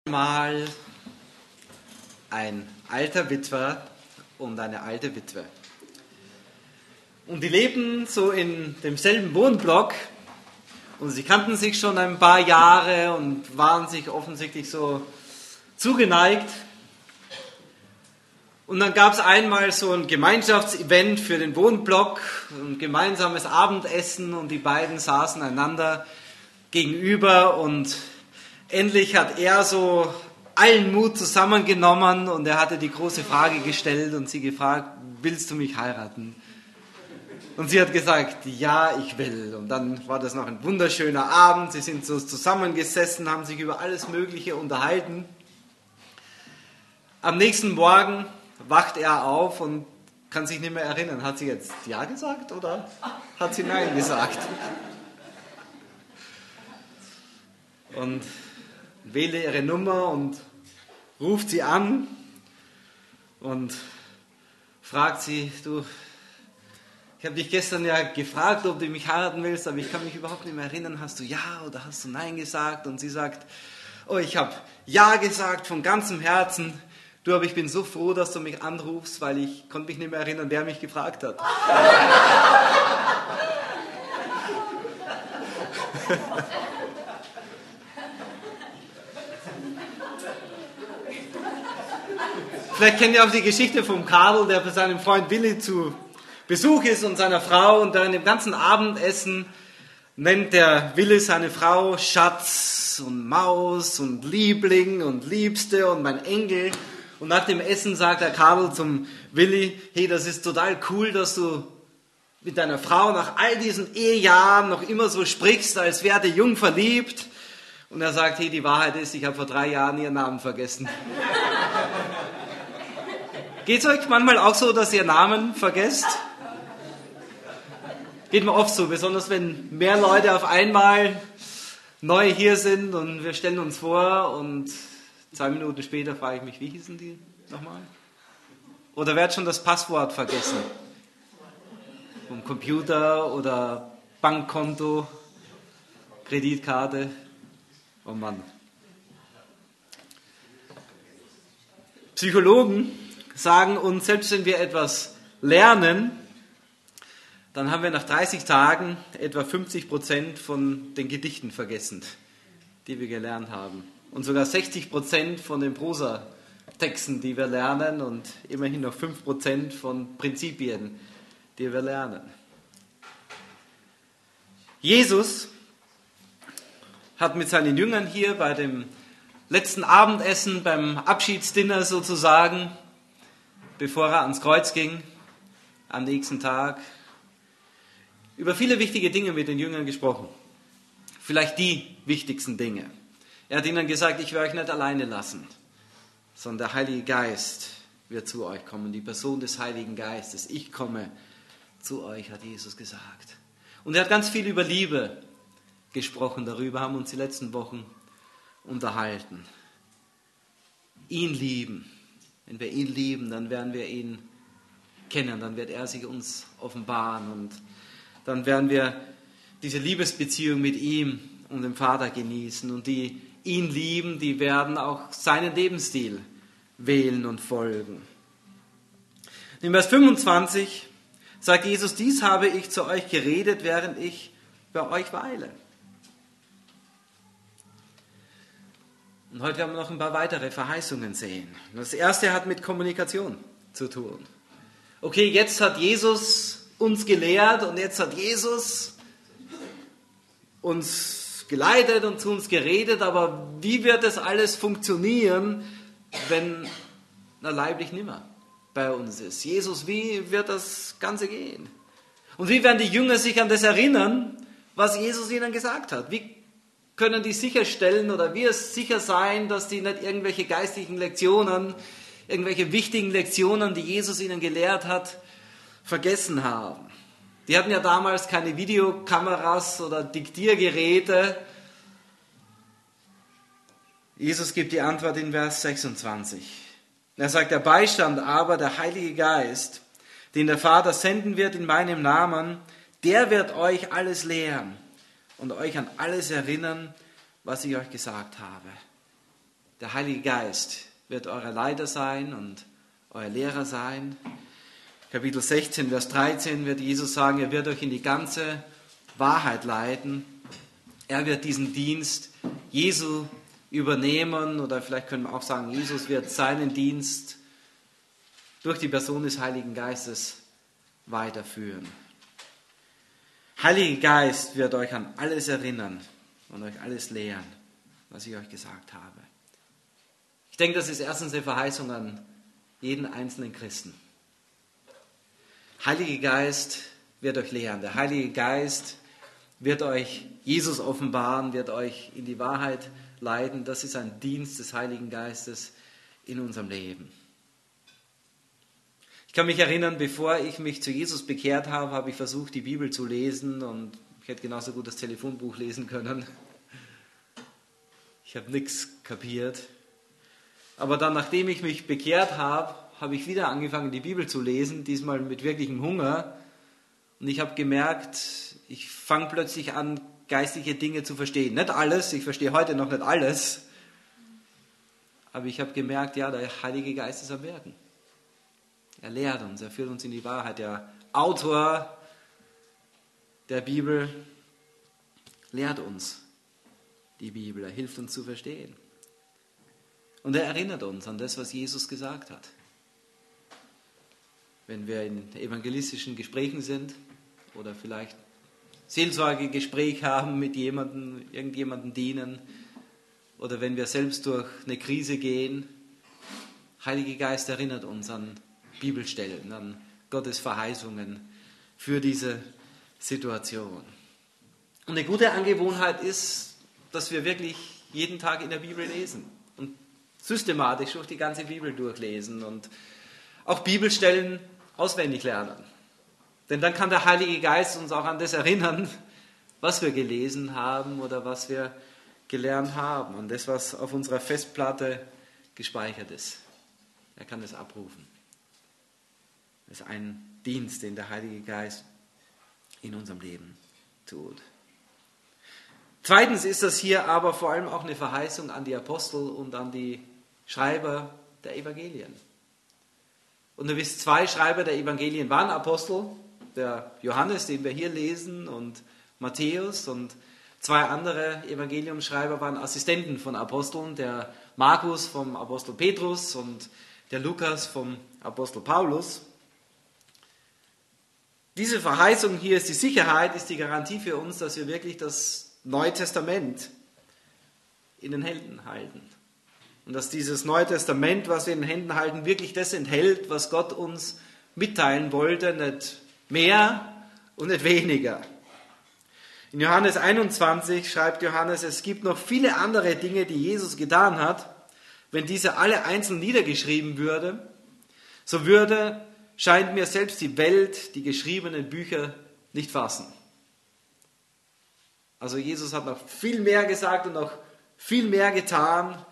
Mal ein alter Witwer und eine alte Witwe. Und die lebten so in demselben Wohnblock und sie kannten sich schon ein paar Jahre und waren sich offensichtlich so zugeneigt. Und dann gab es einmal so ein Gemeinschaftsevent für den Wohnblock, ein gemeinsames Abendessen und die beiden saßen einander gegenüber und endlich hat er so allen Mut zusammengenommen und er hatte die große Frage gestellt und sie gefragt, willst du mich heiraten? Und sie hat gesagt, ja, ich will. Und dann war das noch ein wunderschöner Abend, sie sind so zusammengesessen, haben sich über alles Mögliche unterhalten. Am nächsten Morgen wacht er auf und kann sich nicht mehr erinnern, hat sie jetzt ja gesagt oder hat sie nein gesagt? Und wähle ihre Nummer und ruft sie an und fragt sie, du, ich habe dich gestern ja gefragt, ob du mich heiraten willst, aber ich kann mich überhaupt nicht mehr erinnern, hast du ja oder hast du nein gesagt? Und sie sagt, oh, ich habe ja gesagt von ganzem Herzen, du, aber ich bin so froh, dass du mich anrufst, weil ich konnte mich nicht mehr erinnern, wer mich gefragt hat. Vielleicht kennt ihr auch die Geschichte vom Karl, der bei seinem Freund Willi zu Besuch ist und seiner Frau. Und während dem ganzen Abendessen nennt der Willi seine Frau Schatz und Maus und Liebling und Liebste und mein Engel. Und nach dem Essen sagt der Karl zum Willi, hey, das ist total cool, dass du mit deiner Frau nach all diesen Ehejahren noch immer so sprichst, als wäre der jung verliebt. Und er sagt, hey, die Wahrheit ist, ich habe vor 3 Jahren ihren Namen vergessen. Geht es euch manchmal auch so, dass ihr Namen vergesst? Geht mir oft so, besonders wenn mehr Leute auf einmal neu hier sind und wir stellen uns vor und 2 Minuten später frage ich mich, wie hießen die nochmal? Oder wer hat schon das Passwort vergessen? Vom Computer oder Bankkonto, Kreditkarte? Oh Mann. Psychologen sagen uns, selbst wenn wir etwas lernen, dann haben wir nach 30 Tagen etwa 50% von den Gedichten vergessen, die wir gelernt haben. Und sogar 60% von den Prosatexten, die wir lernen und immerhin noch 5% von Prinzipien, die wir lernen. Jesus hat mit seinen Jüngern hier bei dem letzten Abendessen, beim Abschiedsdinner sozusagen, bevor er ans Kreuz ging, am nächsten Tag, über viele wichtige Dinge mit den Jüngern gesprochen. Vielleicht die wichtigsten Dinge. Er hat ihnen gesagt, ich werde euch nicht alleine lassen, sondern der Heilige Geist wird zu euch kommen, die Person des Heiligen Geistes. Ich komme zu euch, hat Jesus gesagt. Und er hat ganz viel über Liebe gesprochen, darüber haben uns die letzten Wochen unterhalten. Ihn lieben. Wenn wir ihn lieben, dann werden wir ihn kennen, dann wird er sich uns offenbaren und dann werden wir diese Liebesbeziehung mit ihm und dem Vater genießen. Und die ihn lieben, die werden auch seinen Lebensstil wählen und folgen. In Vers 25 sagt Jesus, dies habe ich zu euch geredet, während ich bei euch weile. Und heute werden wir noch ein paar weitere Verheißungen sehen. Das erste hat mit Kommunikation zu tun. Okay, jetzt hat Jesus uns gelehrt und jetzt hat Jesus uns geleitet und zu uns geredet, aber wie wird das alles funktionieren, wenn er leiblich nimmer bei uns ist? Jesus, wie wird das Ganze gehen? Und wie werden die Jünger sich an das erinnern, was Jesus ihnen gesagt hat? Wie können die sicherstellen oder wir sicher sein, dass die nicht irgendwelche geistlichen Lektionen, irgendwelche wichtigen Lektionen, die Jesus ihnen gelehrt hat, vergessen haben? Die hatten ja damals keine Videokameras oder Diktiergeräte. Jesus gibt die Antwort in Vers 26. Er sagt, der Beistand aber, der Heilige Geist, den der Vater senden wird in meinem Namen, der wird euch alles lehren und euch an alles erinnern, was ich euch gesagt habe. Der Heilige Geist wird euer Leiter sein und euer Lehrer sein. Kapitel 16, Vers 13 wird Jesus sagen, er wird euch in die ganze Wahrheit leiten. Er wird diesen Dienst Jesu übernehmen, oder vielleicht können wir auch sagen, Jesus wird seinen Dienst durch die Person des Heiligen Geistes weiterführen. Heiliger Geist wird euch an alles erinnern und euch alles lehren, was ich euch gesagt habe. Ich denke, das ist erstens eine Verheißung an jeden einzelnen Christen. Heiliger Geist wird euch lehren. Der Heilige Geist wird euch Jesus offenbaren, wird euch in die Wahrheit leiten. Das ist ein Dienst des Heiligen Geistes in unserem Leben. Ich kann mich erinnern, bevor ich mich zu Jesus bekehrt habe, habe ich versucht, die Bibel zu lesen, und ich hätte genauso gut das Telefonbuch lesen können. Ich habe nichts kapiert. Aber dann, nachdem ich mich bekehrt habe, habe ich wieder angefangen, die Bibel zu lesen, diesmal mit wirklichem Hunger. Und ich habe gemerkt, ich fange plötzlich an, geistliche Dinge zu verstehen. Nicht alles, ich verstehe heute noch nicht alles. Aber ich habe gemerkt, ja, der Heilige Geist ist am Wirken. Er lehrt uns, er führt uns in die Wahrheit. Der Autor der Bibel lehrt uns die Bibel, er hilft uns zu verstehen. Und er erinnert uns an das, was Jesus gesagt hat. Wenn wir in evangelistischen Gesprächen sind oder vielleicht Seelsorgegespräch haben mit jemandem, irgendjemandem dienen, oder wenn wir selbst durch eine Krise gehen, Heiliger Geist erinnert uns an Bibelstellen, an Gottes Verheißungen für diese Situation. Und eine gute Angewohnheit ist, dass wir wirklich jeden Tag in der Bibel lesen und systematisch durch die ganze Bibel durchlesen und auch Bibelstellen auswendig lernen. Denn dann kann der Heilige Geist uns auch an das erinnern, was wir gelesen haben oder was wir gelernt haben, an das, was auf unserer Festplatte gespeichert ist. Er kann das abrufen. Das ist ein Dienst, den der Heilige Geist in unserem Leben tut. Zweitens ist das hier aber vor allem auch eine Verheißung an die Apostel und an die Schreiber der Evangelien. Und ihr wisst, 2 Schreiber der Evangelien waren Apostel, der Johannes, den wir hier lesen, und Matthäus, und 2 andere Evangeliumsschreiber waren Assistenten von Aposteln, der Markus vom Apostel Petrus und der Lukas vom Apostel Paulus. Diese Verheißung hier ist die Sicherheit, ist die Garantie für uns, dass wir wirklich das Neue Testament in den Händen halten. Und dass dieses Neue Testament, was wir in den Händen halten, wirklich das enthält, was Gott uns mitteilen wollte, nicht mehr und nicht weniger. In Johannes 21 schreibt Johannes, es gibt noch viele andere Dinge, die Jesus getan hat. Wenn diese alle einzeln niedergeschrieben würde, so würde, scheint mir, selbst die Welt die geschriebenen Bücher nicht fassen. Also Jesus hat noch viel mehr gesagt und noch viel mehr getan.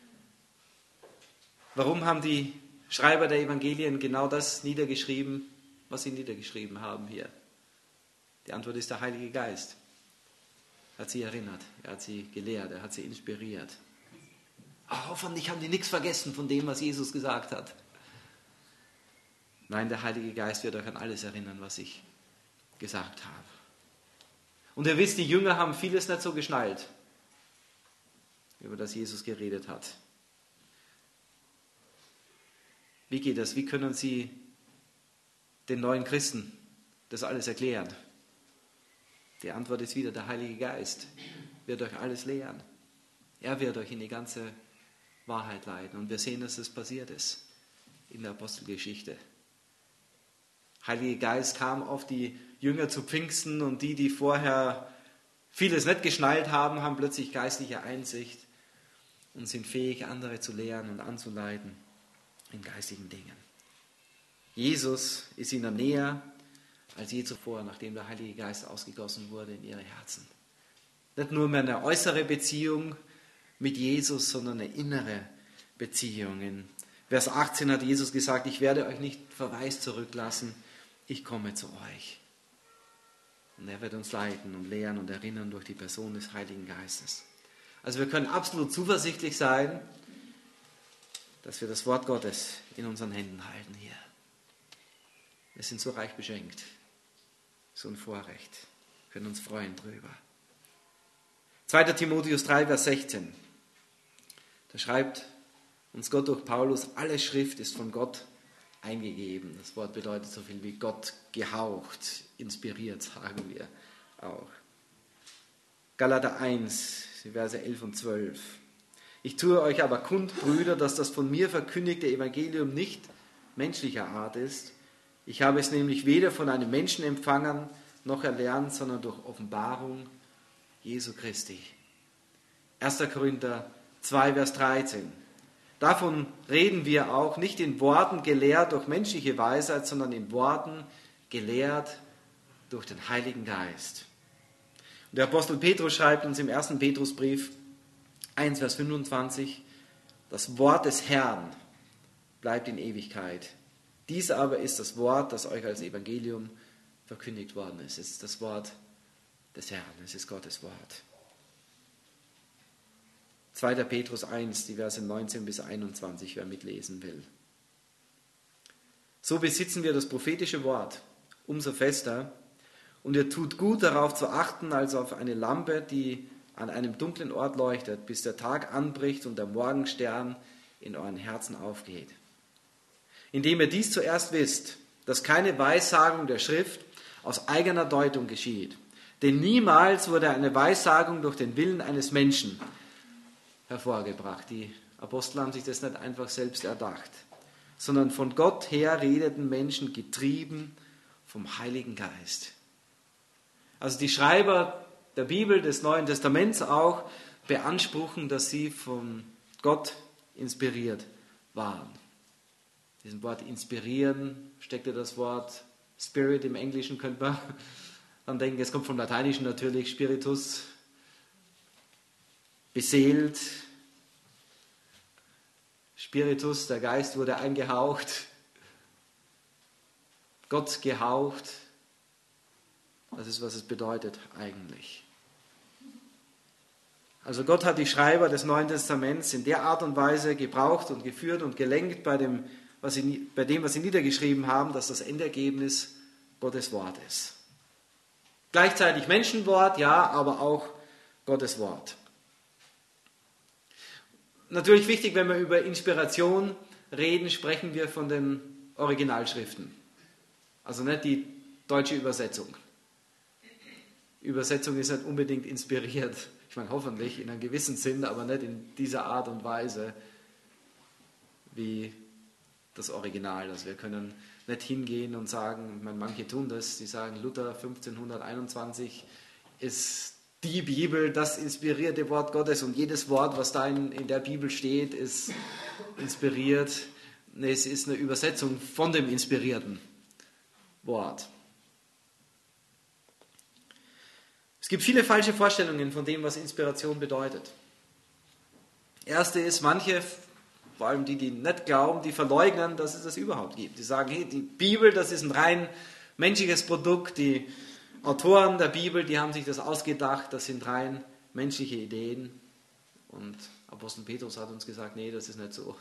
Warum haben die Schreiber der Evangelien genau das niedergeschrieben, was sie niedergeschrieben haben hier? Die Antwort ist der Heilige Geist. Er hat sie erinnert, er hat sie gelehrt, er hat sie inspiriert. Aber hoffentlich haben die nichts vergessen von dem, was Jesus gesagt hat. Nein, der Heilige Geist wird euch an alles erinnern, was ich gesagt habe. Und ihr wisst, die Jünger haben vieles nicht so geschnallt, über das Jesus geredet hat. Wie geht das? Wie können sie den neuen Christen das alles erklären? Die Antwort ist wieder, der Heilige Geist wird euch alles lehren. Er wird euch in die ganze Wahrheit leiten. Und wir sehen, dass das passiert ist in der Apostelgeschichte. Heiliger Geist kam auf die Jünger zu Pfingsten, und die vorher vieles nicht geschnallt haben, haben plötzlich geistliche Einsicht und sind fähig, andere zu lehren und anzuleiten in geistigen Dingen. Jesus ist ihnen näher als je zuvor, nachdem der Heilige Geist ausgegossen wurde in ihre Herzen. Nicht nur mehr eine äußere Beziehung mit Jesus, sondern eine innere Beziehung. In Vers 18 hat Jesus gesagt, ich werde euch nicht verwaist zurücklassen, ich komme zu euch. Und er wird uns leiten und lehren und erinnern durch die Person des Heiligen Geistes. Also wir können absolut zuversichtlich sein, dass wir das Wort Gottes in unseren Händen halten hier. Wir sind so reich beschenkt, so ein Vorrecht, wir können uns freuen drüber. 2. Timotheus 3, Vers 16, da schreibt uns Gott durch Paulus, alle Schrift ist von Gott eingegeben. Das Wort bedeutet so viel wie Gott gehaucht, inspiriert, sagen wir auch. Galater 1, die Verse 11 und 12. Ich tue euch aber kund, Brüder, dass das von mir verkündigte Evangelium nicht menschlicher Art ist. Ich habe es nämlich weder von einem Menschen empfangen noch erlernt, sondern durch Offenbarung Jesu Christi. 1. Korinther 2, Vers 13. Davon reden wir auch, nicht in Worten gelehrt durch menschliche Weisheit, sondern in Worten gelehrt durch den Heiligen Geist. Und der Apostel Petrus schreibt uns im 1. Petrusbrief 1, Vers 25, das Wort des Herrn bleibt in Ewigkeit. Dies aber ist das Wort, das euch als Evangelium verkündigt worden ist. Es ist das Wort des Herrn, es ist Gottes Wort. 2. Petrus 1, die Verse 19 bis 21, wer mitlesen will. So besitzen wir das prophetische Wort umso fester und ihr tut gut darauf zu achten, als auf eine Lampe, die an einem dunklen Ort leuchtet, bis der Tag anbricht und der Morgenstern in euren Herzen aufgeht. Indem ihr dies zuerst wisst, dass keine Weissagung der Schrift aus eigener Deutung geschieht. Denn niemals wurde eine Weissagung durch den Willen eines Menschen hervorgebracht. Die Apostel haben sich das nicht einfach selbst erdacht, sondern von Gott her redeten Menschen getrieben vom Heiligen Geist. Also die Schreiber der Bibel, des Neuen Testaments auch, beanspruchen, dass sie von Gott inspiriert waren. In diesem Wort inspirieren steckte das Wort Spirit im Englischen, könnte man dann denken, es kommt vom Lateinischen natürlich, Spiritus, beseelt, Spiritus, der Geist wurde eingehaucht, Gott gehaucht. Das ist, was es bedeutet eigentlich. Also Gott hat die Schreiber des Neuen Testaments in der Art und Weise gebraucht und geführt und gelenkt bei dem, was sie niedergeschrieben haben, dass das Endergebnis Gottes Wort ist. Gleichzeitig Menschenwort, ja, aber auch Gottes Wort. Natürlich wichtig, wenn wir über Inspiration reden, sprechen wir von den Originalschriften. Also nicht die deutsche Übersetzung. Übersetzung ist nicht unbedingt inspiriert. Ich meine, hoffentlich in einem gewissen Sinn, aber nicht in dieser Art und Weise wie das Original. Also wir können nicht hingehen und sagen, ich meine, manche tun das, die sagen, Luther 1521 ist die Bibel, das inspirierte Wort Gottes und jedes Wort, was da in der Bibel steht, ist inspiriert. Nee, es ist eine Übersetzung von dem inspirierten Wort. Es gibt viele falsche Vorstellungen von dem, was Inspiration bedeutet. Erste ist, manche, vor allem die nicht glauben, die verleugnen, dass es das überhaupt gibt. Die sagen, hey, die Bibel, das ist ein rein menschliches Produkt. Die Autoren der Bibel, die haben sich das ausgedacht, das sind rein menschliche Ideen. Und Apostel Petrus hat uns gesagt, nee, das ist nicht so.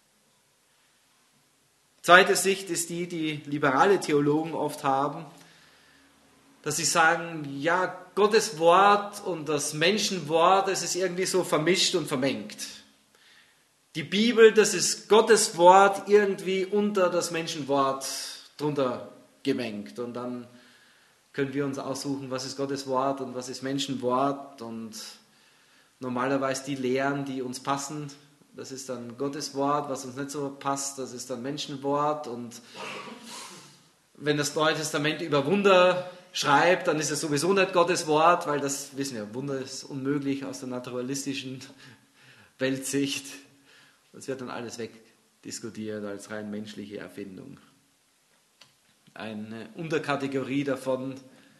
Zweite Sicht ist die liberale Theologen oft haben, dass sie sagen, ja, Gottes Wort und das Menschenwort, das ist irgendwie so vermischt und vermengt. Die Bibel, das ist Gottes Wort irgendwie unter das Menschenwort drunter gemengt. Und dann können wir uns aussuchen, was ist Gottes Wort und was ist Menschenwort. Und normalerweise die Lehren, die uns passen, das ist dann Gottes Wort, was uns nicht so passt, das ist dann Menschenwort. Und wenn das Neue Testament über Wunder schreibt, dann ist es sowieso nicht Gottes Wort, weil das, wissen wir, Wunder ist unmöglich aus der naturalistischen Weltsicht. Das wird dann alles wegdiskutiert als rein menschliche Erfindung. Eine Unterkategorie davon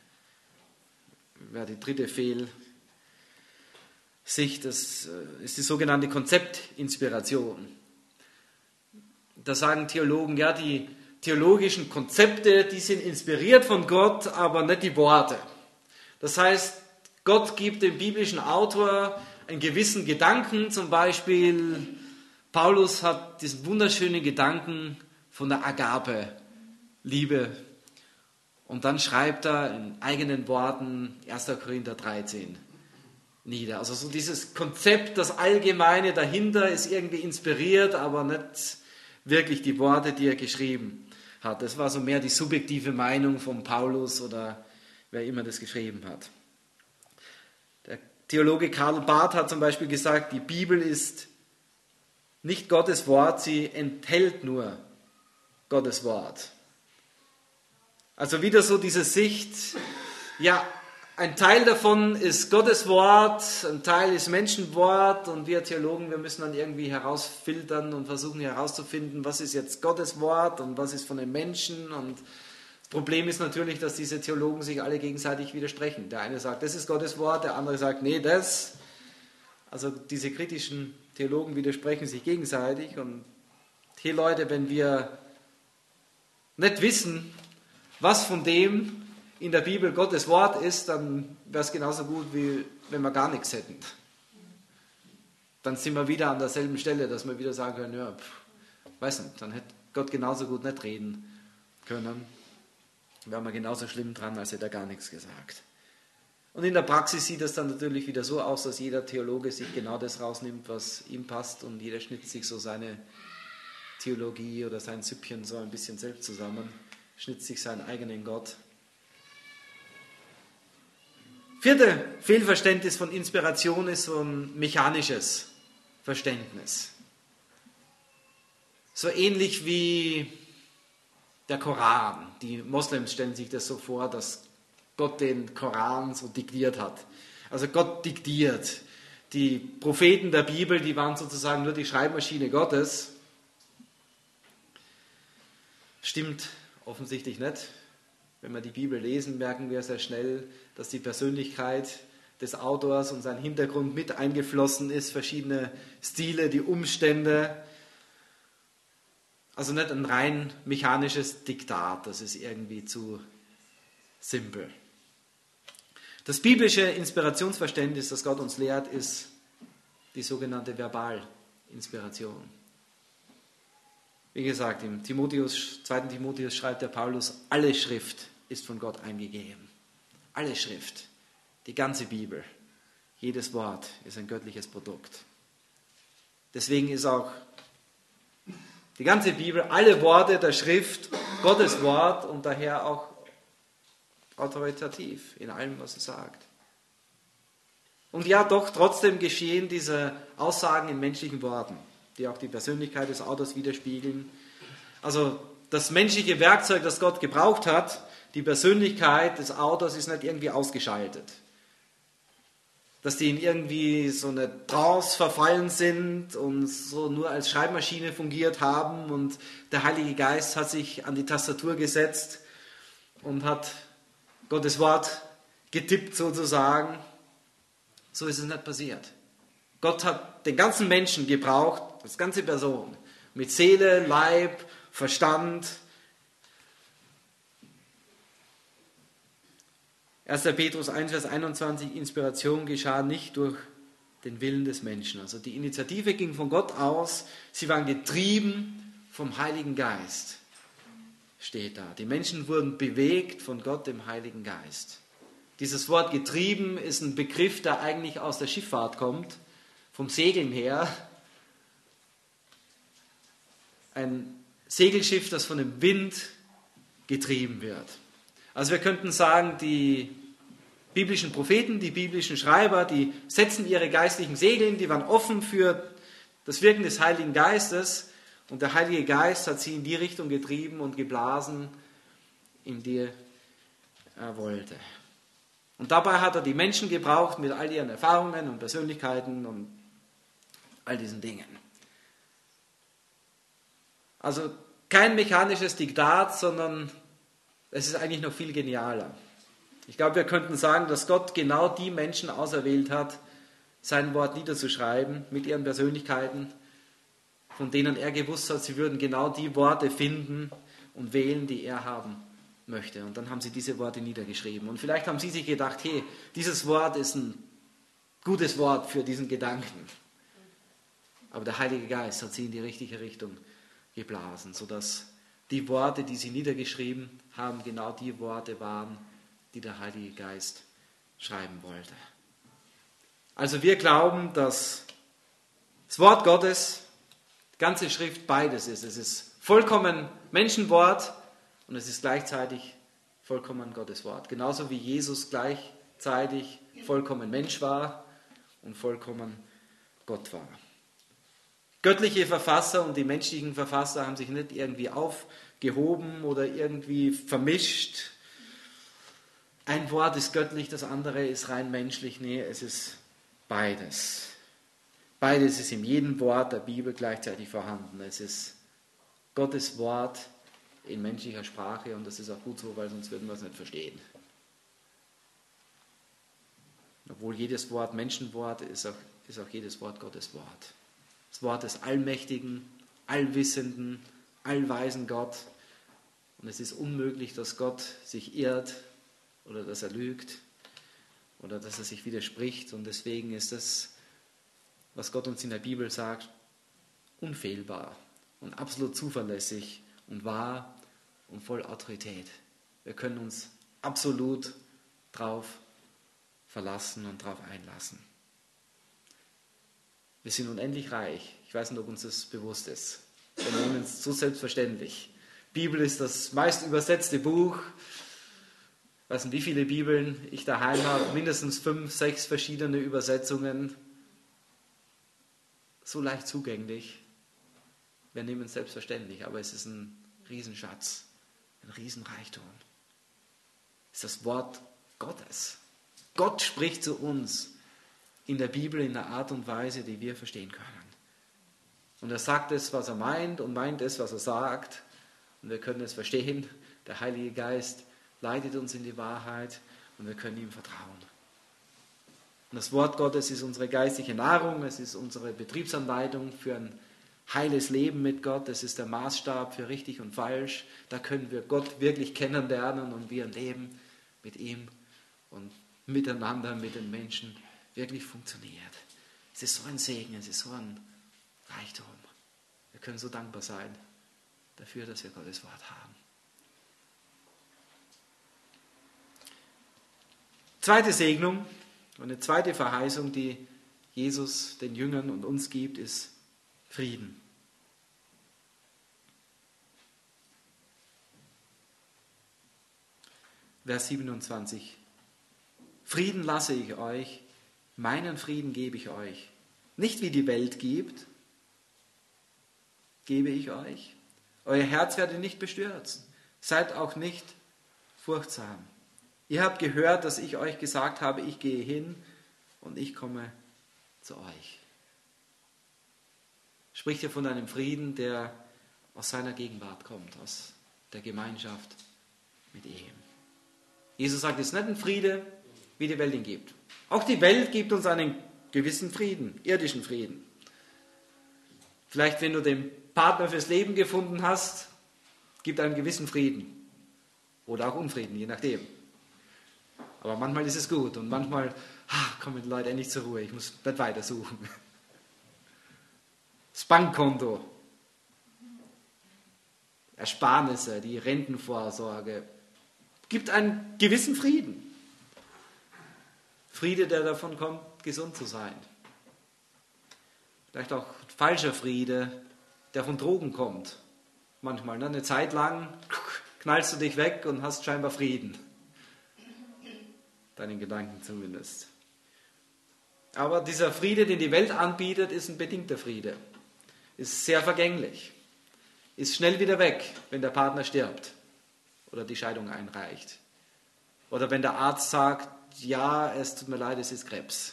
wäre die dritte Fehlsicht, das ist die sogenannte Konzeptinspiration. Da sagen Theologen, ja, die theologischen Konzepte, die sind inspiriert von Gott, aber nicht die Worte. Das heißt, Gott gibt dem biblischen Autor einen gewissen Gedanken, zum Beispiel, Paulus hat diesen wunderschönen Gedanken von der Agape, Liebe. Und dann schreibt er in eigenen Worten 1. Korinther 13 nieder. Also so dieses Konzept, das Allgemeine dahinter ist irgendwie inspiriert, aber nicht wirklich die Worte, die er geschrieben hat. Das war so mehr die subjektive Meinung von Paulus oder wer immer das geschrieben hat. Der Theologe Karl Barth hat zum Beispiel gesagt, die Bibel ist nicht Gottes Wort, sie enthält nur Gottes Wort. Also wieder so diese Sicht, ja, ein Teil davon ist Gottes Wort, ein Teil ist Menschenwort und wir Theologen, wir müssen dann irgendwie herausfiltern und versuchen herauszufinden, was ist jetzt Gottes Wort und was ist von den Menschen. Und das Problem ist natürlich, dass diese Theologen sich alle gegenseitig widersprechen. Der eine sagt, das ist Gottes Wort, der andere sagt, nee, das. Also diese kritischen Theologen widersprechen sich gegenseitig. Und hier Leute, wenn wir nicht wissen, was von dem in der Bibel Gottes Wort ist, dann wäre es genauso gut, wie wenn wir gar nichts hätten. Dann sind wir wieder an derselben Stelle, dass wir wieder sagen können, ja, weiß nicht, dann hätte Gott genauso gut nicht reden können. Wären wir genauso schlimm dran, als hätte er gar nichts gesagt. Und in der Praxis sieht es dann natürlich wieder so aus, dass jeder Theologe sich genau das rausnimmt, was ihm passt und jeder schnitzt sich so seine Theologie oder sein Süppchen so ein bisschen selbst zusammen, schnitzt sich seinen eigenen Gott. Vierte Fehlverständnis von Inspiration ist so ein mechanisches Verständnis. So ähnlich wie der Koran. Die Moslems stellen sich das so vor, dass Gott den Koran so diktiert hat. Also Gott diktiert. Die Propheten der Bibel, die waren sozusagen nur die Schreibmaschine Gottes. Stimmt offensichtlich nicht. Wenn wir die Bibel lesen, merken wir sehr schnell, dass die Persönlichkeit des Autors und sein Hintergrund mit eingeflossen ist, verschiedene Stile, die Umstände. Also nicht ein rein mechanisches Diktat, das ist irgendwie zu simpel. Das biblische Inspirationsverständnis, das Gott uns lehrt, ist die sogenannte Verbalinspiration. Wie gesagt, im 2. Timotheus schreibt der Paulus, alle Schrift ist von Gott eingegeben. Alle Schrift, die ganze Bibel, jedes Wort ist ein göttliches Produkt. Deswegen ist auch die ganze Bibel, alle Worte der Schrift, Gottes Wort und daher auch autoritativ in allem, was er sagt. Und ja, doch trotzdem geschehen diese Aussagen in menschlichen Worten, die auch die Persönlichkeit des Autors widerspiegeln. Also das menschliche Werkzeug, das Gott gebraucht hat, die Persönlichkeit des Autors ist nicht irgendwie ausgeschaltet. Dass die in irgendwie so eine Trance verfallen sind und so nur als Schreibmaschine fungiert haben und der Heilige Geist hat sich an die Tastatur gesetzt und hat Gottes Wort getippt sozusagen. So ist es nicht passiert. Gott hat den ganzen Menschen gebraucht, als ganze Person, mit Seele, Leib, Verstand. 1. Petrus 1, Vers 21, Inspiration geschah nicht durch den Willen des Menschen. Also die Initiative ging von Gott aus, sie waren getrieben vom Heiligen Geist, steht da. Die Menschen wurden bewegt von Gott, dem Heiligen Geist. Dieses Wort getrieben ist ein Begriff, der eigentlich aus der Schifffahrt kommt, vom Segeln her. Ein Segelschiff, das von dem Wind getrieben wird. Also wir könnten sagen, die biblischen Propheten, die biblischen Schreiber, die setzen ihre geistlichen Segeln, die waren offen für das Wirken des Heiligen Geistes und der Heilige Geist hat sie in die Richtung getrieben und geblasen, in die er wollte. Und dabei hat er die Menschen gebraucht mit all ihren Erfahrungen und Persönlichkeiten und all diesen Dingen. Also kein mechanisches Diktat, sondern es ist eigentlich noch viel genialer. Ich glaube, wir könnten sagen, dass Gott genau die Menschen auserwählt hat, sein Wort niederzuschreiben mit ihren Persönlichkeiten, von denen er gewusst hat, sie würden genau die Worte finden und wählen, die er haben möchte. Und dann haben sie diese Worte niedergeschrieben. Und vielleicht haben sie sich gedacht, hey, dieses Wort ist ein gutes Wort für diesen Gedanken. Aber der Heilige Geist hat sie in die richtige Richtung geblasen, sodass die Worte, die sie niedergeschrieben haben, genau die Worte waren, die der Heilige Geist schreiben wollte. Also wir glauben, dass das Wort Gottes, die ganze Schrift beides ist. Es ist vollkommen Menschenwort und es ist gleichzeitig vollkommen Gottes Wort. Genauso wie Jesus gleichzeitig vollkommen Mensch war und vollkommen Gott war. Göttliche Verfasser und die menschlichen Verfasser haben sich nicht irgendwie aufgehoben oder irgendwie vermischt. Ein Wort ist göttlich, das andere ist rein menschlich. Nee, es ist beides. Beides ist in jedem Wort der Bibel gleichzeitig vorhanden. Es ist Gottes Wort in menschlicher Sprache und das ist auch gut so, weil sonst würden wir es nicht verstehen. Obwohl jedes Wort Menschenwort ist auch jedes Wort Gottes Wort. Das Wort des allmächtigen, allwissenden, allweisen Gott. Und es ist unmöglich, dass Gott sich irrt oder dass er lügt oder dass er sich widerspricht. Und deswegen ist das, was Gott uns in der Bibel sagt, unfehlbar und absolut zuverlässig und wahr und voll Autorität. Wir können uns absolut drauf verlassen und drauf einlassen. Wir sind unendlich reich. Ich weiß nicht, ob uns das bewusst ist. Wir nehmen es so selbstverständlich. Die Bibel ist das meist übersetzte Buch. Ich weiß nicht, wie viele Bibeln ich daheim habe. Mindestens 5, 6 verschiedene Übersetzungen. So leicht zugänglich. Wir nehmen es selbstverständlich, aber es ist ein Riesenschatz, ein Riesenreichtum. Es ist das Wort Gottes. Gott spricht zu uns in der Bibel in einer Art und Weise, die wir verstehen können. Und er sagt es, was er meint und meint es, was er sagt. Und wir können es verstehen. Der Heilige Geist leitet uns in die Wahrheit und wir können ihm vertrauen. Und das Wort Gottes ist unsere geistliche Nahrung, es ist unsere Betriebsanleitung für ein heiles Leben mit Gott, es ist der Maßstab für richtig und falsch. Da können wir Gott wirklich kennenlernen und wie ein Leben mit ihm und miteinander, mit den Menschen wirklich funktioniert. Es ist so ein Segen, es ist so ein Reichtum. Wir können so dankbar sein dafür, dass wir Gottes Wort haben. Zweite Segnung und eine zweite Verheißung, die Jesus den Jüngern und uns gibt, ist Frieden. Vers 27. Frieden lasse ich euch, meinen Frieden gebe ich euch. Nicht wie die Welt gibt, gebe ich euch. Euer Herz werde nicht bestürzen. Seid auch nicht furchtsam. Ihr habt gehört, dass ich euch gesagt habe, ich gehe hin und ich komme zu euch. Spricht hier von einem Frieden, der aus seiner Gegenwart kommt, aus der Gemeinschaft mit ihm. Jesus sagt, es ist nicht ein Friede, wie die Welt ihn gibt. Auch die Welt gibt uns einen gewissen Frieden, irdischen Frieden. Vielleicht, wenn du den Partner fürs Leben gefunden hast, gibt einen gewissen Frieden. Oder auch Unfrieden, je nachdem. Aber manchmal ist es gut und manchmal kommen die Leute endlich zur Ruhe, ich muss nicht weiter suchen. Das Bankkonto, Ersparnisse, die Rentenvorsorge, gibt einen gewissen Frieden. Friede, der davon kommt, gesund zu sein. Vielleicht auch falscher Friede, der von Drogen kommt. Manchmal, ne? Eine Zeit lang knallst du dich weg und hast scheinbar Frieden. Deinen Gedanken zumindest. Aber dieser Friede, den die Welt anbietet, ist ein bedingter Friede. Ist sehr vergänglich. Ist schnell wieder weg, wenn der Partner stirbt oder die Scheidung einreicht. Oder wenn der Arzt sagt, ja, es tut mir leid, es ist Krebs.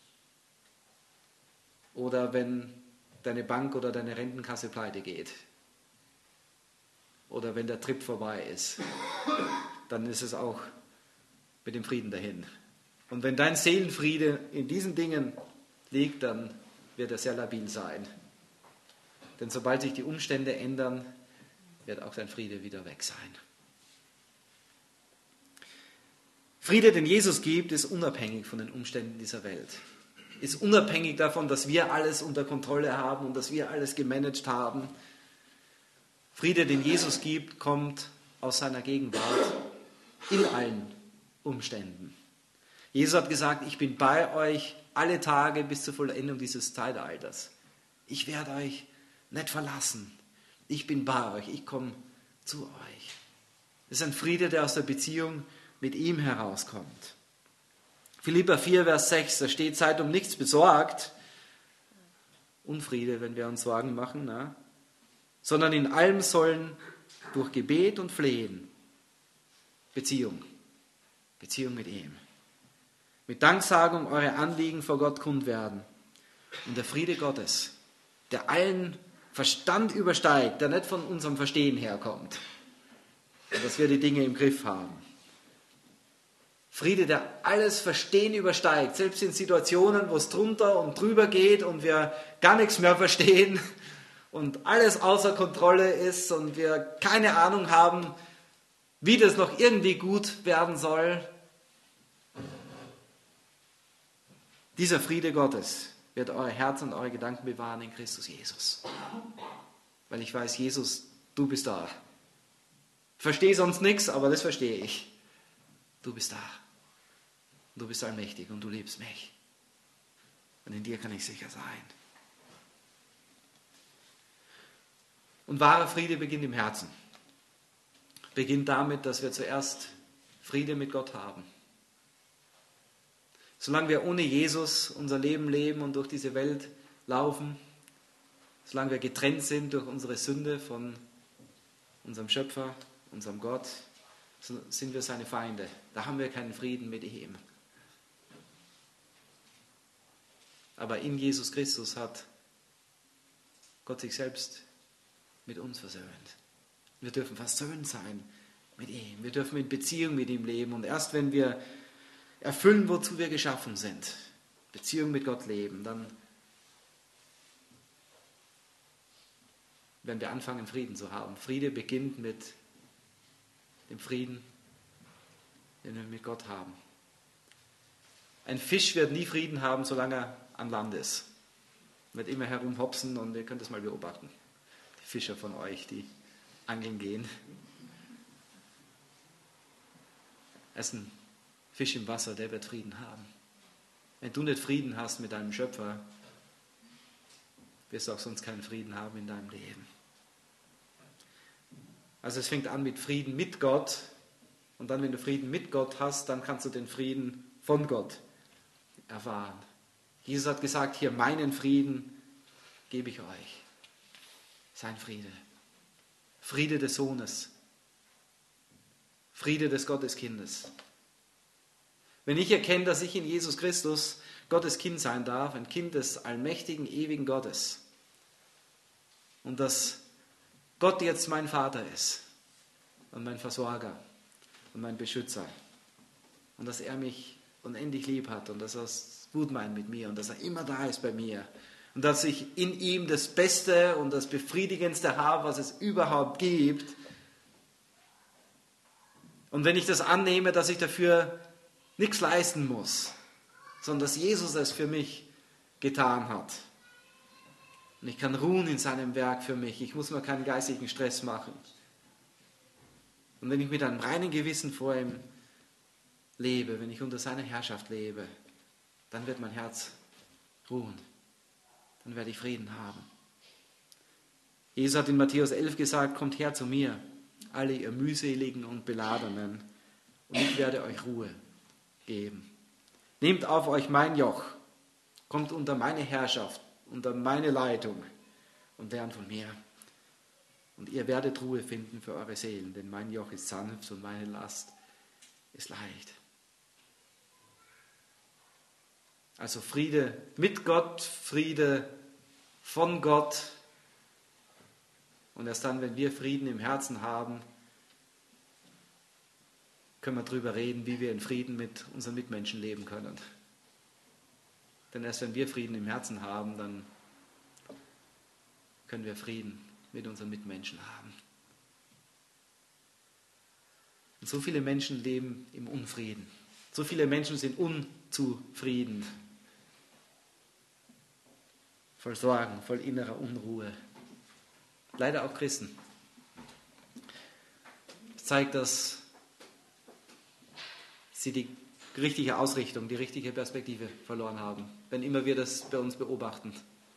Oder wenn deine Bank oder deine Rentenkasse pleite geht. Oder wenn der Trip vorbei ist. Dann ist es auch mit dem Frieden dahin. Und wenn dein Seelenfriede in diesen Dingen liegt, dann wird er sehr labil sein. Denn sobald sich die Umstände ändern, wird auch dein Friede wieder weg sein. Friede, den Jesus gibt, ist unabhängig von den Umständen dieser Welt. ist unabhängig davon, dass wir alles unter Kontrolle haben und dass wir alles gemanagt haben. Friede, den Jesus gibt, kommt aus seiner Gegenwart in allen Umständen. Jesus hat gesagt, ich bin bei euch alle Tage bis zur Vollendung dieses Zeitalters. Ich werde euch nicht verlassen. Ich bin bei euch, ich komme zu euch. Das ist ein Friede, der aus der Beziehung mit ihm herauskommt. Philipper 4, Vers 6, da steht, seid um nichts besorgt. Unfriede, wenn wir uns Sorgen machen, ne? Sondern in allem sollen durch Gebet und Flehen Beziehung mit ihm. Mit Danksagung eure Anliegen vor Gott kund werden. Und der Friede Gottes, der allen Verstand übersteigt, der nicht von unserem Verstehen herkommt, und dass wir die Dinge im Griff haben. Friede, der alles Verstehen übersteigt, selbst in Situationen, wo es drunter und drüber geht und wir gar nichts mehr verstehen und alles außer Kontrolle ist und wir keine Ahnung haben, wie das noch irgendwie gut werden soll. Dieser Friede Gottes wird euer Herz und eure Gedanken bewahren in Christus Jesus. Weil ich weiß, Jesus, du bist da. Ich verstehe sonst nichts, aber das verstehe ich. Du bist da. Du bist allmächtig und du liebst mich. Und in dir kann ich sicher sein. Und wahrer Friede beginnt im Herzen. Beginnt damit, dass wir zuerst Friede mit Gott haben. Solange wir ohne Jesus unser Leben leben und durch diese Welt laufen, solange wir getrennt sind durch unsere Sünde von unserem Schöpfer, unserem Gott, so sind wir seine Feinde. Da haben wir keinen Frieden mit ihm. Aber in Jesus Christus hat Gott sich selbst mit uns versöhnt. Wir dürfen versöhnt sein mit ihm. Wir dürfen in Beziehung mit ihm leben. Und erst wenn wir erfüllen, wozu wir geschaffen sind, Beziehung mit Gott leben, dann werden wir anfangen, Frieden zu haben. Friede beginnt mit dem Frieden, den wir mit Gott haben. Ein Fisch wird nie Frieden haben, solange er an Land ist. Er wird immer herumhopsen und ihr könnt es mal beobachten. Die Fischer von euch, die angeln gehen. Er ist ein Fisch im Wasser, der wird Frieden haben. Wenn du nicht Frieden hast mit deinem Schöpfer, wirst du auch sonst keinen Frieden haben in deinem Leben. Also es fängt an mit Frieden mit Gott und dann, wenn du Frieden mit Gott hast, dann kannst du den Frieden von Gott erfahren. Jesus hat gesagt, hier meinen Frieden gebe ich euch. Sein Friede. Friede des Sohnes. Friede des Gotteskindes. Wenn ich erkenne, dass ich in Jesus Christus Gottes Kind sein darf, ein Kind des allmächtigen, ewigen Gottes, und dass Gott jetzt mein Vater ist und mein Versorger und mein Beschützer und dass er mich unendlich lieb hat und dass er es gut meint mit mir und dass er immer da ist bei mir und dass ich in ihm das Beste und das Befriedigendste habe, was es überhaupt gibt. Und wenn ich das annehme, dass ich dafür nichts leisten muss, sondern dass Jesus es für mich getan hat. Und ich kann ruhen in seinem Werk für mich. Ich muss mir keinen geistigen Stress machen. Und wenn ich mit einem reinen Gewissen vor ihm lebe, wenn ich unter seiner Herrschaft lebe, dann wird mein Herz ruhen. Dann werde ich Frieden haben. Jesus hat in Matthäus 11 gesagt, kommt her zu mir, alle ihr mühseligen und Beladenen, und ich werde euch Ruhe geben. Nehmt auf euch mein Joch, kommt unter meine Herrschaft, unter meine Leitung und lernt von mir. Und ihr werdet Ruhe finden für eure Seelen, denn mein Joch ist sanft und meine Last ist leicht. Also Friede mit Gott, Friede von Gott. Und erst dann, wenn wir Frieden im Herzen haben, können wir darüber reden, wie wir in Frieden mit unseren Mitmenschen leben können. Denn erst wenn wir Frieden im Herzen haben, dann können wir Frieden mit unseren Mitmenschen haben. Und so viele Menschen leben im Unfrieden. So viele Menschen sind unzufrieden. voll Sorgen, voll innerer Unruhe. Leider auch Christen. Das zeigt, dass sie die richtige Ausrichtung, die richtige Perspektive verloren haben, wenn immer wir das bei uns beobachten.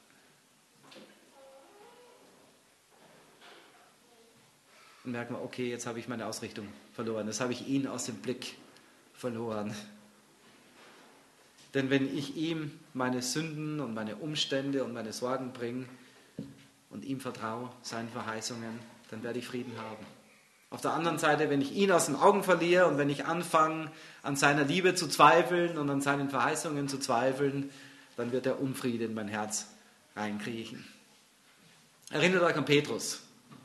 Und merken wir, okay, jetzt habe ich meine Ausrichtung verloren, jetzt habe ich ihn aus dem Blick verloren. Denn wenn ich ihm meine Sünden und meine Umstände und meine Sorgen bringe und ihm vertraue, seinen Verheißungen, dann werde ich Frieden haben. Auf der anderen Seite, wenn ich ihn aus den Augen verliere und wenn ich anfange, an seiner Liebe zu zweifeln und an seinen Verheißungen zu zweifeln, dann wird der Unfriede in mein Herz reinkriechen. Erinnert euch an Petrus.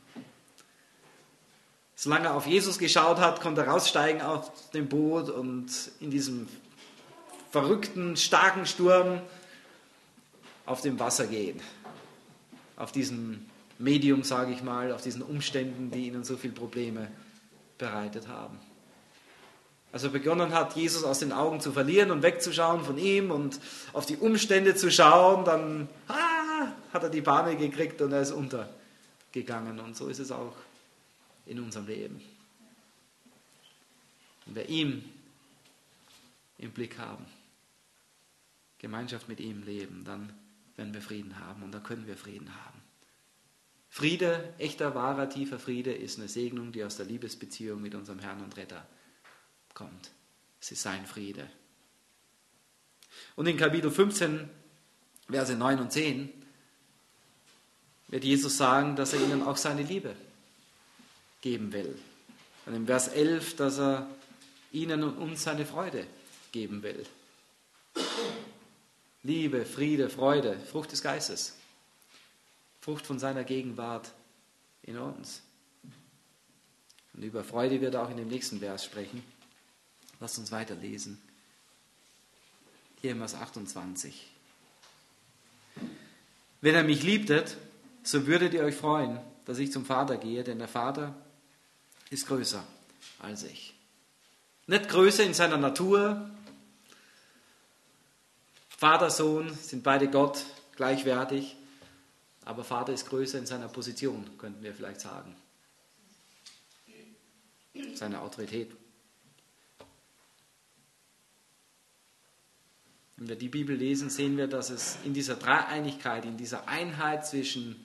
Solange er auf Jesus geschaut hat, konnte er raussteigen aus dem Boot und in diesem verrückten, starken Sturm auf dem Wasser gehen. Auf diesem Medium, sage ich mal, auf diesen Umständen, die ihnen so viele Probleme bereitet haben. Als er begonnen hat, Jesus aus den Augen zu verlieren und wegzuschauen von ihm und auf die Umstände zu schauen, dann hat er die Panik gekriegt und er ist untergegangen. Und so ist es auch in unserem Leben. Wenn wir ihn im Blick haben, Gemeinschaft mit ihm leben, dann werden wir Frieden haben und dann können wir Frieden haben. Friede, echter, wahrer, tiefer Friede ist eine Segnung, die aus der Liebesbeziehung mit unserem Herrn und Retter kommt. Es ist sein Friede. Und in Kapitel 15, Verse 9 und 10 wird Jesus sagen, dass er ihnen auch seine Liebe geben will. Und im Vers 11, dass er ihnen und uns seine Freude geben will. Liebe, Friede, Freude, Frucht des Geistes. Frucht von seiner Gegenwart in uns. Und über Freude wird er auch in dem nächsten Vers sprechen. Lasst uns weiterlesen. Hier im Vers 28. Wenn ihr mich liebtet, so würdet ihr euch freuen, dass ich zum Vater gehe, denn der Vater ist größer als ich. Nicht größer in seiner Natur. Vater, Sohn sind beide Gott, gleichwertig. Aber Vater ist größer in seiner Position, könnten wir vielleicht sagen. Seine Autorität. Wenn wir die Bibel lesen, sehen wir, dass es in dieser Dreieinigkeit, in dieser Einheit zwischen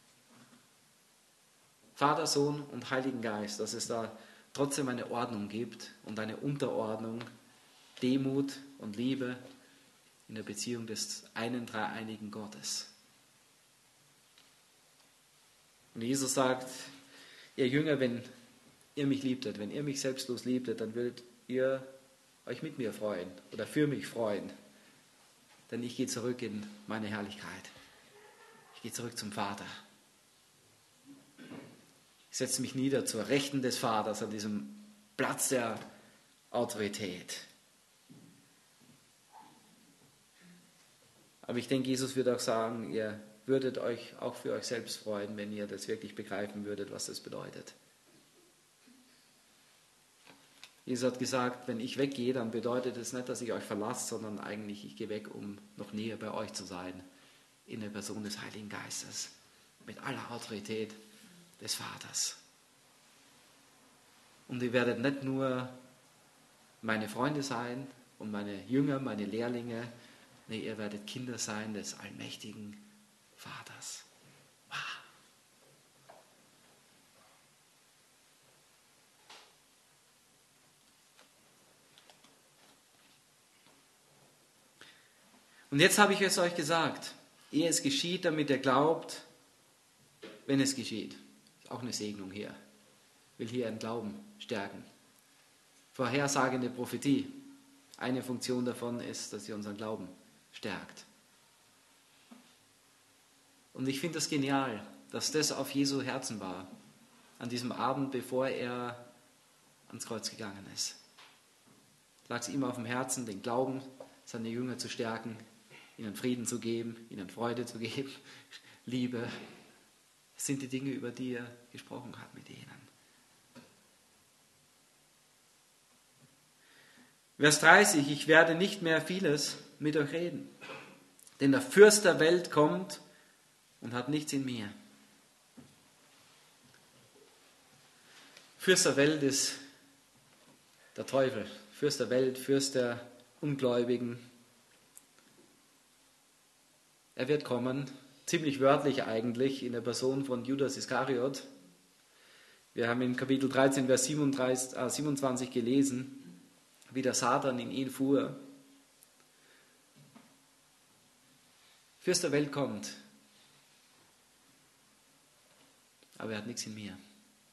Vater, Sohn und Heiligen Geist, dass es da trotzdem eine Ordnung gibt und eine Unterordnung, Demut und Liebe in der Beziehung des einen dreieinigen Gottes. Und Jesus sagt, ihr Jünger, wenn ihr mich liebtet, wenn ihr mich selbstlos liebtet, dann würdet ihr euch mit mir freuen oder für mich freuen. Denn ich gehe zurück in meine Herrlichkeit. Ich gehe zurück zum Vater. Ich setze mich nieder zur Rechten des Vaters an diesem Platz der Autorität. Aber ich denke, Jesus würde auch sagen, ihr würdet euch auch für euch selbst freuen, wenn ihr das wirklich begreifen würdet, was das bedeutet. Jesus hat gesagt, wenn ich weggehe, dann bedeutet es nicht, dass ich euch verlasse, sondern eigentlich, ich gehe weg, um noch näher bei euch zu sein, in der Person des Heiligen Geistes, mit aller Autorität des Vaters. Und ihr werdet nicht nur meine Freunde sein und meine Jünger, meine Lehrlinge, nee, ihr werdet Kinder sein des allmächtigen Vaters. Wow. Und jetzt habe ich es euch gesagt, ehe es geschieht, damit ihr glaubt, wenn es geschieht. Ist auch eine Segnung hier. Ich will hier einen Glauben stärken. Vorhersagende Prophetie. Eine Funktion davon ist, dass sie unseren Glauben stärkt. Und ich finde das genial, dass das auf Jesu Herzen war, an diesem Abend, bevor er ans Kreuz gegangen ist. Lag es ihm auf dem Herzen, den Glauben seiner Jünger zu stärken, ihnen Frieden zu geben, ihnen Freude zu geben, Liebe. Das sind die Dinge, über die er gesprochen hat mit ihnen. Vers 30, ich werde nicht mehr vieles mit euch reden, denn der Fürst der Welt kommt und hat nichts in mir. Fürst der Welt ist der Teufel, Fürst der Welt, Fürst der Ungläubigen. Er wird kommen, ziemlich wörtlich eigentlich, in der Person von Judas Iskariot. Wir haben in Kapitel 13, Vers 27 gelesen, wie der Satan in ihn fuhr. Fürst der Welt kommt, aber er hat nichts in mir.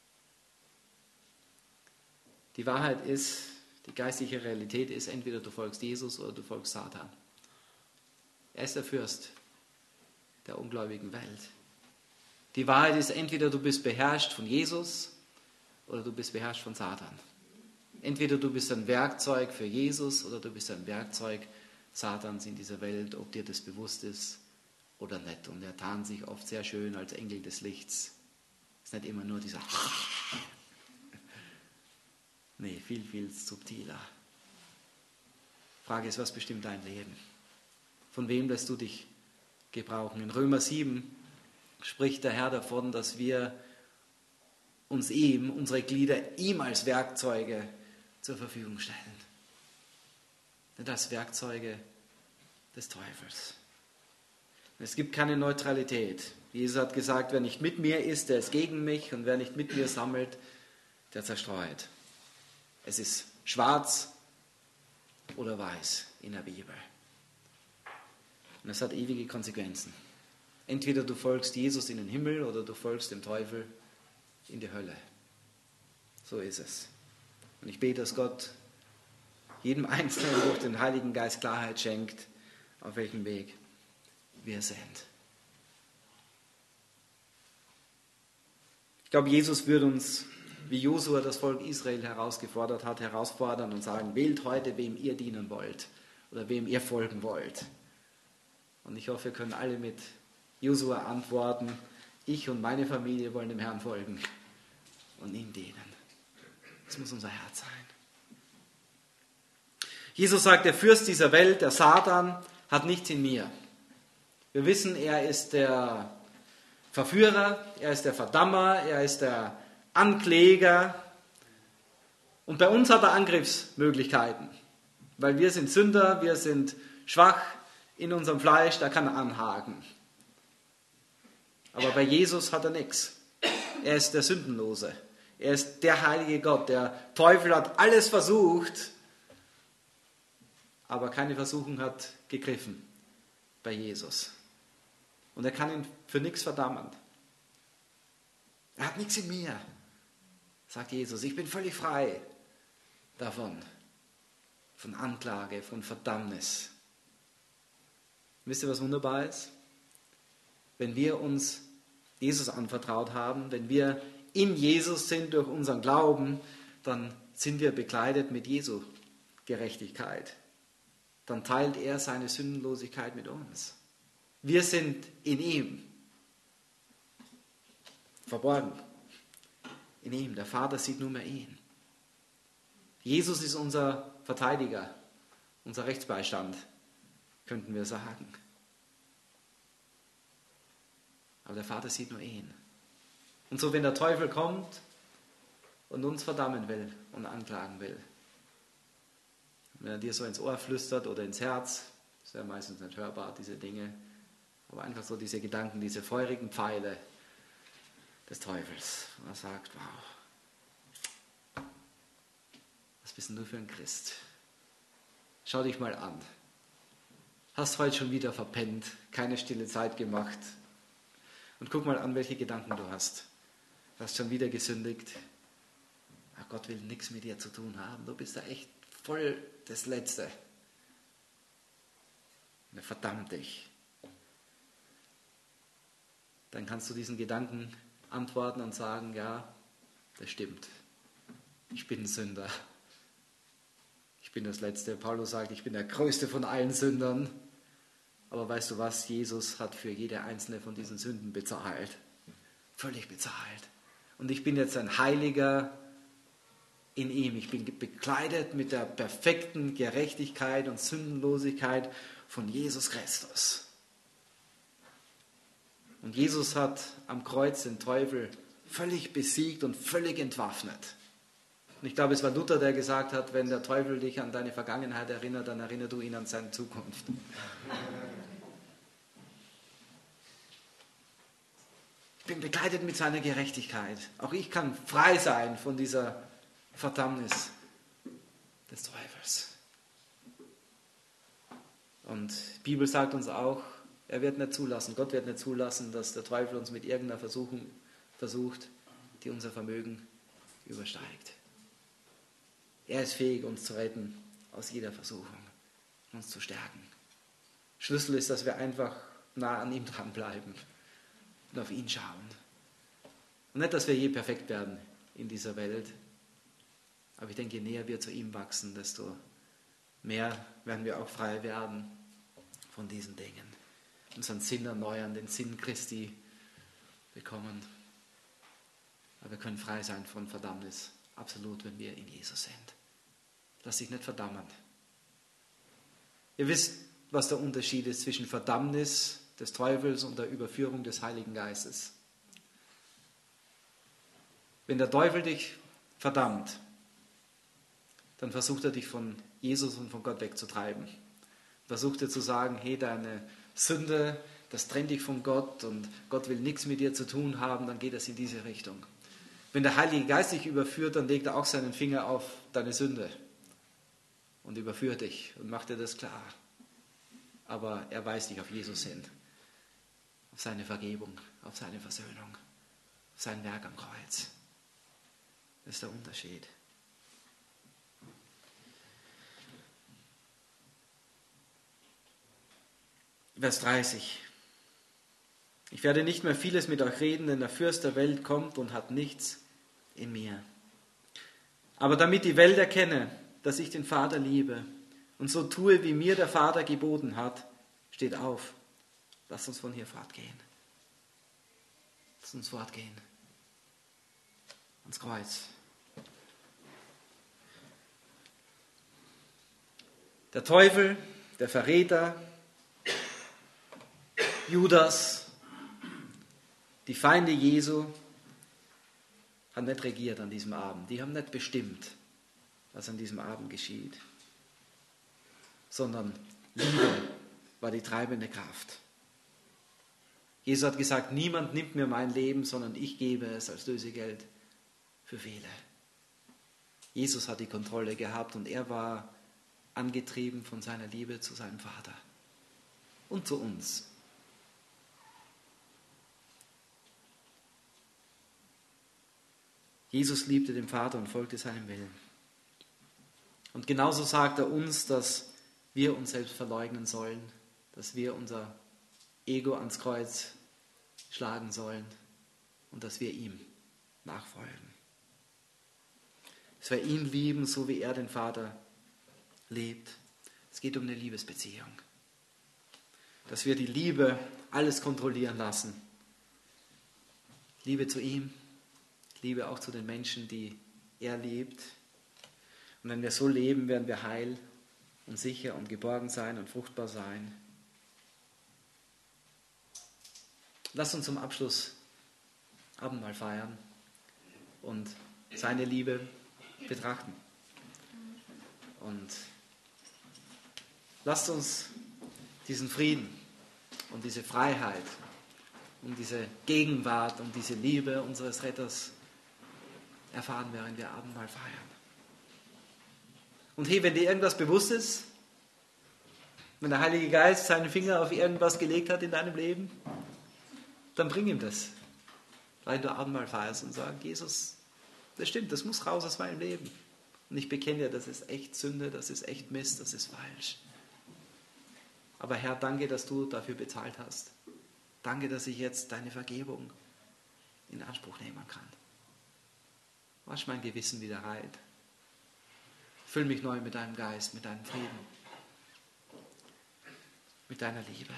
Die Wahrheit ist, die geistliche Realität ist, entweder du folgst Jesus oder du folgst Satan. Er ist der Fürst der ungläubigen Welt. Die Wahrheit ist, entweder du bist beherrscht von Jesus oder du bist beherrscht von Satan. Entweder du bist ein Werkzeug für Jesus oder du bist ein Werkzeug Satans in dieser Welt, ob dir das bewusst ist oder nicht. Und er tarnt sich oft sehr schön als Engel des Lichts. Ist nicht immer nur dieser... Nee, viel, viel subtiler. Frage ist, was bestimmt dein Leben? Von wem lässt du dich gebrauchen? In Römer 7 spricht der Herr davon, dass wir uns ihm, unsere Glieder, ihm als Werkzeuge zur Verfügung stellen. Nicht als Werkzeuge des Teufels. Es gibt keine Neutralität. Jesus hat gesagt, wer nicht mit mir ist, der ist gegen mich, und wer nicht mit mir sammelt, der zerstreut. Es ist schwarz oder weiß in der Bibel. Und es hat ewige Konsequenzen. Entweder du folgst Jesus in den Himmel oder du folgst dem Teufel in die Hölle. So ist es. Und ich bete, dass Gott jedem Einzelnen durch den Heiligen Geist Klarheit schenkt, auf welchem Weg wir sind. Ich glaube, Jesus würde uns, wie Josua das Volk Israel herausgefordert hat, herausfordern und sagen, wählt heute, wem ihr dienen wollt oder wem ihr folgen wollt. Und ich hoffe, wir können alle mit Josua antworten, ich und meine Familie wollen dem Herrn folgen und ihm dienen. Das muss unser Herz sein. Jesus sagt, der Fürst dieser Welt, der Satan, hat nichts in mir. Wir wissen, er ist der Verführer, er ist der Verdammer, er ist der Ankläger. Und bei uns hat er Angriffsmöglichkeiten, weil wir sind Sünder, wir sind schwach in unserem Fleisch, da kann er anhaken. Aber bei Jesus hat er nichts. Er ist der Sündenlose. Er ist der heilige Gott. Der Teufel hat alles versucht, aber keine Versuchung hat gegriffen bei Jesus. Und er kann ihn für nichts verdammen. Er hat nichts in mir, sagt Jesus. Ich bin völlig frei davon, von Anklage, von Verdammnis. Wisst ihr, was wunderbar ist? Wenn wir uns Jesus anvertraut haben, wenn wir in Jesus sind durch unseren Glauben, dann sind wir bekleidet mit Jesu Gerechtigkeit. Dann teilt er seine Sündenlosigkeit mit uns. Wir sind in ihm verborgen. In ihm. Der Vater sieht nur mehr ihn. Jesus ist unser Verteidiger, unser Rechtsbeistand, könnten wir sagen. Aber der Vater sieht nur ihn. Und so, wenn der Teufel kommt und uns verdammen will und anklagen will, wenn er dir so ins Ohr flüstert oder ins Herz, ist ja meistens nicht hörbar, diese Dinge, aber einfach so diese Gedanken, diese feurigen Pfeile des Teufels. Und er sagt, wow, was bist denn du für ein Christ? Schau dich mal an. Hast heute schon wieder verpennt, keine stille Zeit gemacht. Und guck mal an, welche Gedanken du hast. Du hast schon wieder gesündigt. Ach, Gott will nichts mit dir zu tun haben. Du bist da echt voll das Letzte. Und er verdammt dich. Dann kannst du diesen Gedanken antworten und sagen, ja, das stimmt. Ich bin ein Sünder. Ich bin das Letzte. Paulus sagt, ich bin der Größte von allen Sündern. Aber weißt du was? Jesus hat für jede einzelne von diesen Sünden bezahlt. Völlig bezahlt. Und ich bin jetzt ein Heiliger in ihm. Ich bin bekleidet mit der perfekten Gerechtigkeit und Sündenlosigkeit von Jesus Christus. Und Jesus hat am Kreuz den Teufel völlig besiegt und völlig entwaffnet. Und ich glaube, es war Luther, der gesagt hat, wenn der Teufel dich an deine Vergangenheit erinnert, dann erinnere du ihn an seine Zukunft. Ich bin begleitet mit seiner Gerechtigkeit. Auch ich kann frei sein von dieser Verdammnis des Teufels. Und die Bibel sagt uns auch, er wird nicht zulassen, Gott wird nicht zulassen, dass der Teufel uns mit irgendeiner Versuchung versucht, die unser Vermögen übersteigt. Er ist fähig, uns zu retten aus jeder Versuchung, uns zu stärken. Schlüssel ist, dass wir einfach nah an ihm dranbleiben und auf ihn schauen. Und nicht, dass wir je perfekt werden in dieser Welt, aber ich denke, je näher wir zu ihm wachsen, desto mehr werden wir auch frei werden von diesen Dingen. Unseren Sinn erneuern, den Sinn Christi bekommen. Aber wir können frei sein von Verdammnis, absolut, wenn wir in Jesus sind. Lass dich nicht verdammen. Ihr wisst, was der Unterschied ist zwischen Verdammnis des Teufels und der Überführung des Heiligen Geistes. Wenn der Teufel dich verdammt, dann versucht er dich von Jesus und von Gott wegzutreiben. Versucht er zu sagen, hey, deine Sünde, das trennt dich von Gott und Gott will nichts mit dir zu tun haben, dann geht es in diese Richtung. Wenn der Heilige Geist dich überführt, dann legt er auch seinen Finger auf deine Sünde und überführt dich und macht dir das klar. Aber er weist dich auf Jesus hin, auf seine Vergebung, auf seine Versöhnung, auf sein Werk am Kreuz. Das ist der Unterschied. Vers 30. Ich werde nicht mehr vieles mit euch reden, denn der Fürst der Welt kommt und hat nichts in mir. Aber damit die Welt erkenne, dass ich den Vater liebe und so tue, wie mir der Vater geboten hat, steht auf. Lasst uns von hier fortgehen. Lasst uns fortgehen. Ans Kreuz. Der Teufel, der Verräter, Judas, die Feinde Jesu, haben nicht regiert an diesem Abend. Die haben nicht bestimmt, was an diesem Abend geschieht. Sondern Liebe war die treibende Kraft. Jesus hat gesagt, niemand nimmt mir mein Leben, sondern ich gebe es als Lösegeld für viele. Jesus hat die Kontrolle gehabt und er war angetrieben von seiner Liebe zu seinem Vater und zu uns. Jesus liebte den Vater und folgte seinem Willen. Und genauso sagt er uns, dass wir uns selbst verleugnen sollen, dass wir unser Ego ans Kreuz schlagen sollen und dass wir ihm nachfolgen. Dass wir ihn lieben, so wie er den Vater liebt. Es geht um eine Liebesbeziehung. Dass wir die Liebe alles kontrollieren lassen. Liebe zu ihm, Liebe auch zu den Menschen, die er liebt. Und wenn wir so leben, werden wir heil und sicher und geborgen sein und fruchtbar sein. Lasst uns zum Abschluss Abendmahl feiern und seine Liebe betrachten. Und lasst uns diesen Frieden und diese Freiheit und diese Gegenwart und diese Liebe unseres Retters erfahren, während wir Abendmahl feiern. Und hey, wenn dir irgendwas bewusst ist, wenn der Heilige Geist seinen Finger auf irgendwas gelegt hat in deinem Leben, dann bring ihm das, weil du Abendmahl feierst und sagst, Jesus, das stimmt, das muss raus aus meinem Leben. Und ich bekenne dir, das ist echt Sünde, das ist echt Mist, das ist falsch. Aber Herr, danke, dass du dafür bezahlt hast. Danke, dass ich jetzt deine Vergebung in Anspruch nehmen kann. Wasch mein Gewissen wieder rein. Füll mich neu mit deinem Geist, mit deinem Frieden, mit deiner Liebe.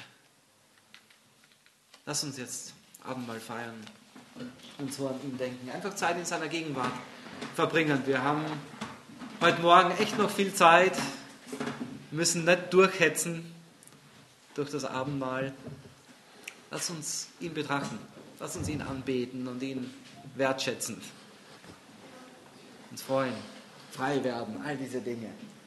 Lass uns jetzt Abendmahl feiern und so an ihn denken. Einfach Zeit in seiner Gegenwart verbringen. Wir haben heute Morgen echt noch viel Zeit, müssen nicht durchhetzen durch das Abendmahl. Lass uns ihn betrachten. Lass uns ihn anbeten und ihn wertschätzend uns freuen, frei werden, all diese Dinge.